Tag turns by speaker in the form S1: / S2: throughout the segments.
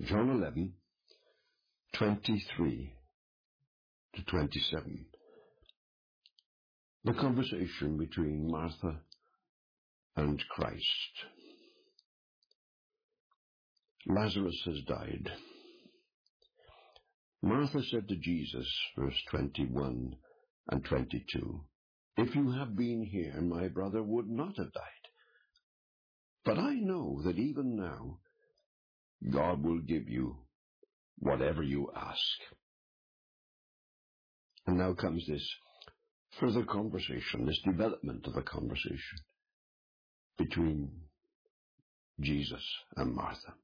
S1: John 11:23 to 27. The conversation between Martha and Christ. Lazarus has died. Martha said to Jesus, verse 21 and 22, "If you had been here, my brother would not have died. But I know that even now, God will give you whatever you ask." And now comes this further conversation, this development of a conversation between Jesus and Martha.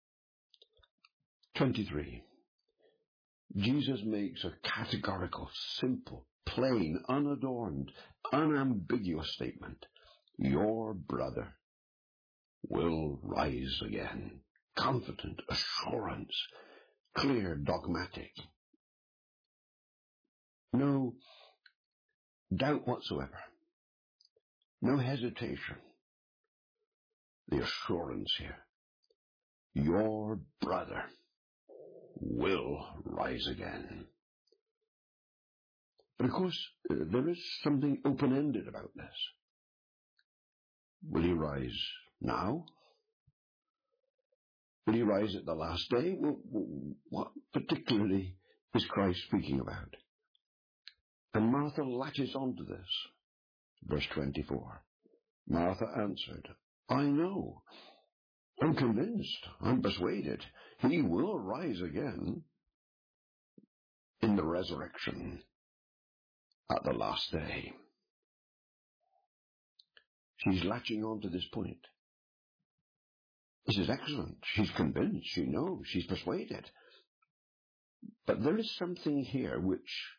S1: 23. Jesus makes a categorical, simple, plain, unadorned, unambiguous statement. Your brother will rise again. Confident, assurance, clear, dogmatic. No doubt whatsoever. No hesitation. The assurance here. Your brother will rise again. But of course, there is something open-ended about this. Will he rise now? Will he rise at the last day? What particularly is Christ speaking about? And Martha latches onto this. Verse 24. Martha answered, "I know. I'm convinced. I'm persuaded. He will rise again in the resurrection at the last day." She's latching on to this point. This is excellent. She's convinced. She knows. She's persuaded. But there is something here which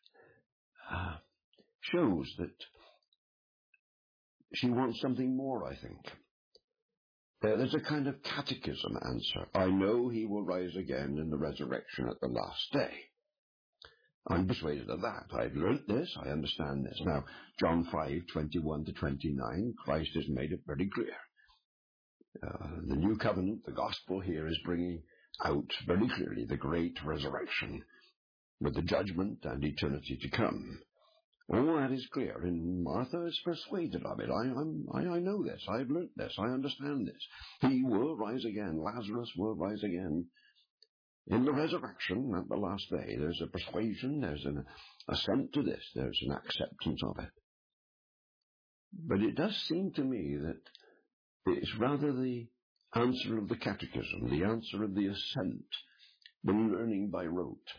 S1: shows that she wants something more, I think. There's a kind of catechism answer. I know he will rise again in the resurrection at the last day. I'm persuaded of that. I've learnt this. I understand this. Now, John 5:21 to 29, Christ has made it very clear. The new covenant, the gospel here, is bringing out very clearly the great resurrection with the judgment and eternity to come. All that is clear, and Martha is persuaded of it. I know this. I've learnt this. I understand this. He will rise again. Lazarus will rise again in the resurrection at the last day. There's a persuasion. There's an assent to this. There's an acceptance of it. But it does seem to me that it's rather the answer of the catechism, the answer of the assent, the learning by rote.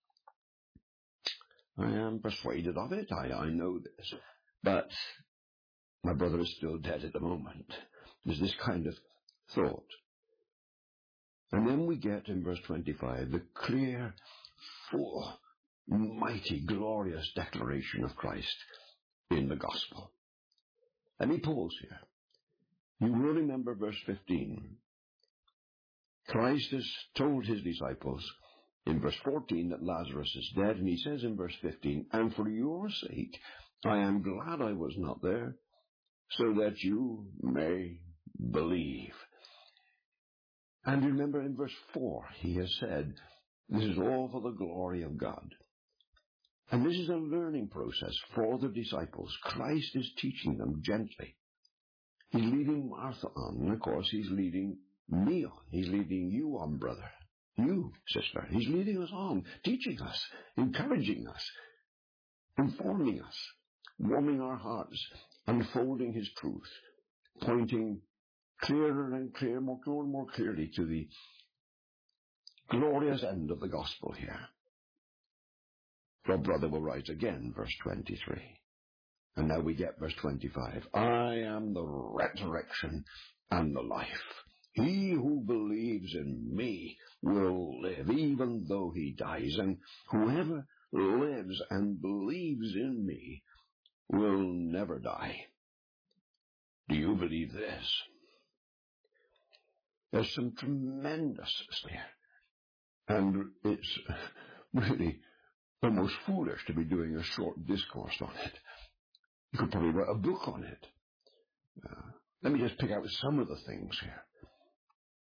S1: I am persuaded of it. I know this. But my brother is still dead at the moment. There's this kind of thought. And then we get in verse 25 the clear, full, mighty, glorious declaration of Christ in the gospel. Let me pause here. You will remember verse 15. Christ has told his disciples in verse 14 that Lazarus is dead, and he says in verse 15, "And for your sake I am glad I was not there, so that you may believe." And remember in verse 4 he has said, this is all for the glory of God. And this is a learning process for the disciples. Christ is teaching them gently. He's leading Martha on, and of course he's leading me on. He's leading you on, brother. You, sister. He's leading us on, teaching us, encouraging us, informing us, warming our hearts, unfolding his truth, pointing clearer and clearer, more and more clearly to the glorious end of the gospel here. Your brother will rise again, verse 23. And now we get verse 25. I am the resurrection and the life. He who believes in me will live, even though he dies. And whoever lives and believes in me will never die. Do you believe this? There's some tremendous here. And it's really almost foolish to be doing a short discourse on it. You could probably write a book on it. Let me just pick out some of the things here.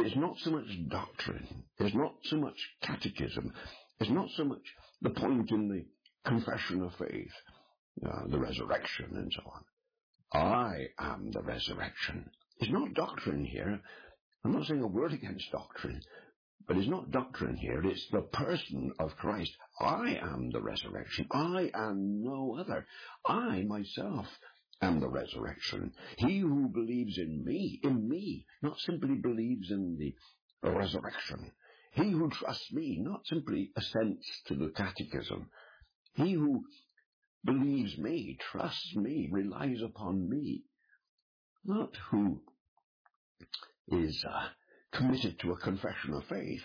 S1: it's not so much doctrine. It's not so much catechism. It's not so much the point in the confession of faith, the resurrection and so on. I am the resurrection. It's not doctrine here. I'm not saying a word against doctrine, but it's not doctrine here. It's the person of Christ. I am the resurrection. I am no other. I myself am the resurrection. He who believes in me, not simply believes in the resurrection. He who trusts me, not simply assents to the catechism. He who believes me, trusts me, relies upon me, not who is committed to a confession of faith.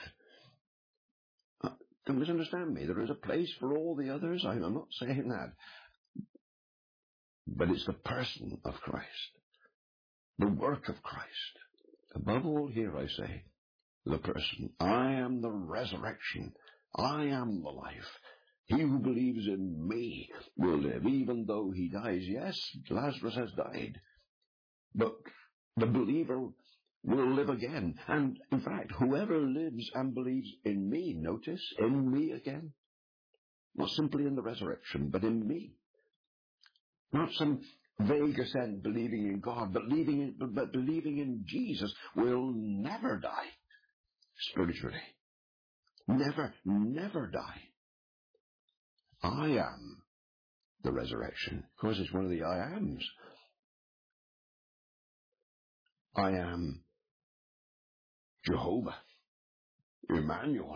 S1: Don't misunderstand me. There is a place for all the others. I'm not saying that. But it's the person of Christ, the work of Christ. Above all here, I say, the person. I am the resurrection. I am the life. He who believes in me will live, even though he dies. Yes, Lazarus has died, but the believer will live again. And in fact, whoever lives and believes in me, notice, in me again, not simply in the resurrection, but in me. Not some vague assent believing in God, but believing in Jesus will never die spiritually. Never, never die. I am the resurrection. Of course, it's one of the I ams. I am Jehovah, Emmanuel,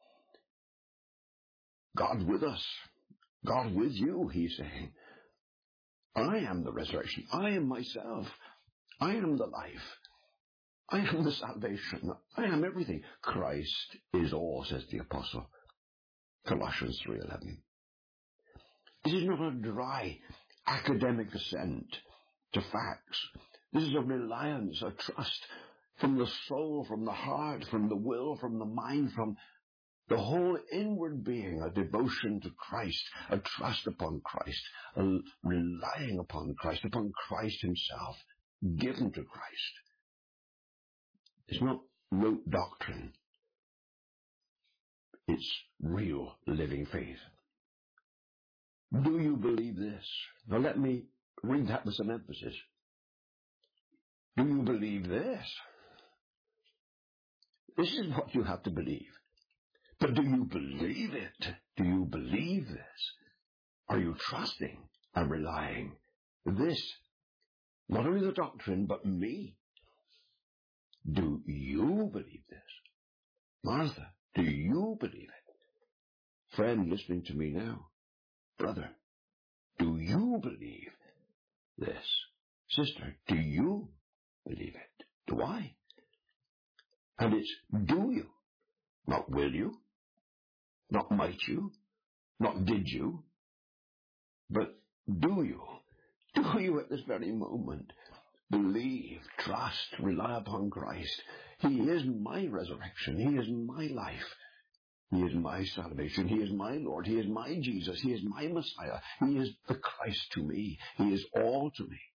S1: God with us, God with you, he's saying. I am the resurrection. I am myself. I am the life. I am the salvation. I am everything. Christ is all, says the apostle. Colossians 3:11. This is not a dry academic assent to facts. This is a reliance, a trust from the soul, from the heart, from the will, from the mind, from the whole inward being, a devotion to Christ, a trust upon Christ, a relying upon Christ himself, given to Christ. It's not rote doctrine. It's real living faith. Do you believe this? Now let me read that with some emphasis. Do you believe this? This is what you have to believe. But do you believe it? Do you believe this? Are you trusting and relying this? Not only the doctrine, but me. Do you believe this? Martha, do you believe it? Friend listening to me now, brother, do you believe this? Sister, do you believe it? Do I? And it's do you, not will you, not might you, not did you, but do you? Do you at this very moment believe, trust, rely upon Christ? He is my resurrection. He is my life. He is my salvation. He is my Lord. He is my Jesus. He is my Messiah. He is the Christ to me. He is all to me.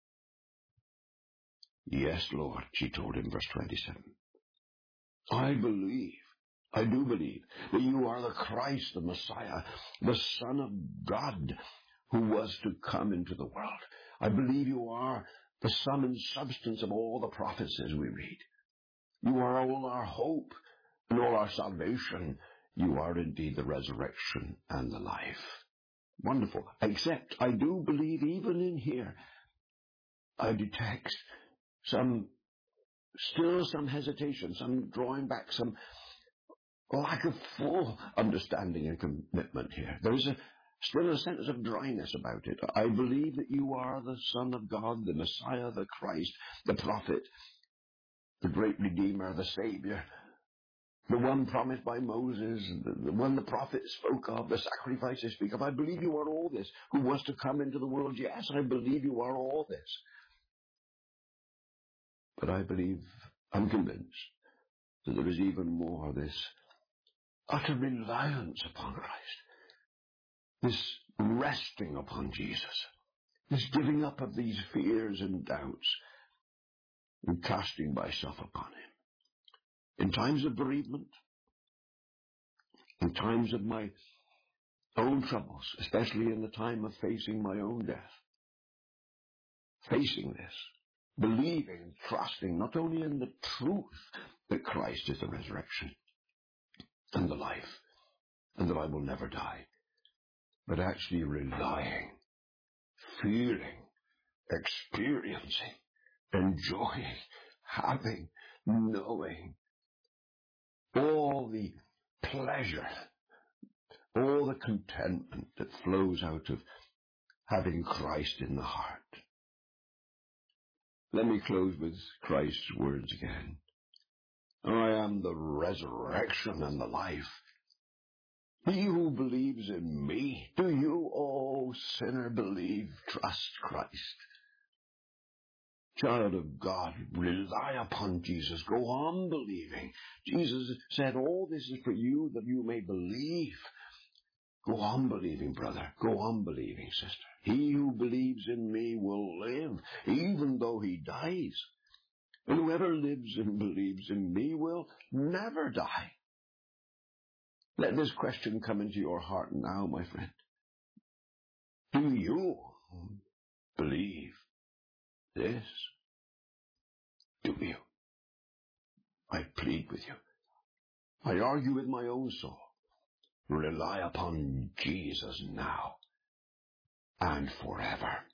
S1: Yes, Lord, she told him, verse 27. I believe, I do believe that you are the Christ, the Messiah, the Son of God who was to come into the world. I believe you are the sum and substance of all the prophets as we read. You are all our hope and all our salvation. You are indeed the resurrection and the life. Wonderful. Except I do believe even in here, I detect still some hesitation, some drawing back, some lack of full understanding and commitment here. There is still a sense of dryness about it. I believe that you are the Son of God, the Messiah, the Christ, the prophet, the great Redeemer, the Savior, the one promised by Moses, the one the prophets spoke of, the sacrifice they speak of. I believe you are all this, who was to come into the world. Yes, I believe you are all this. But I believe, I'm convinced, that there is even more, this utter reliance upon Christ, this resting upon Jesus, this giving up of these fears and doubts, and casting myself upon him. in times of bereavement, in times of my own troubles, especially in the time of facing my own death, facing this, believing, trusting not only in the truth that Christ is the resurrection and the life, and that I will never die, but actually relying, feeling, experiencing, enjoying, having, knowing all the pleasure, all the contentment that flows out of having Christ in the heart. Let me close with Christ's words again. I am the resurrection and the life. He who believes in me, do you, O sinner, believe, trust Christ? Child of God, rely upon Jesus. Go on believing. Jesus said, all this is for you that you may believe. Go on believing, brother. Go on believing, sister. He who believes in me will live, even though he dies. And whoever lives and believes in me will never die. Let this question come into your heart now, my friend. Do you believe this? Do you? I plead with you. I argue with my own soul. Rely upon Jesus now and forever.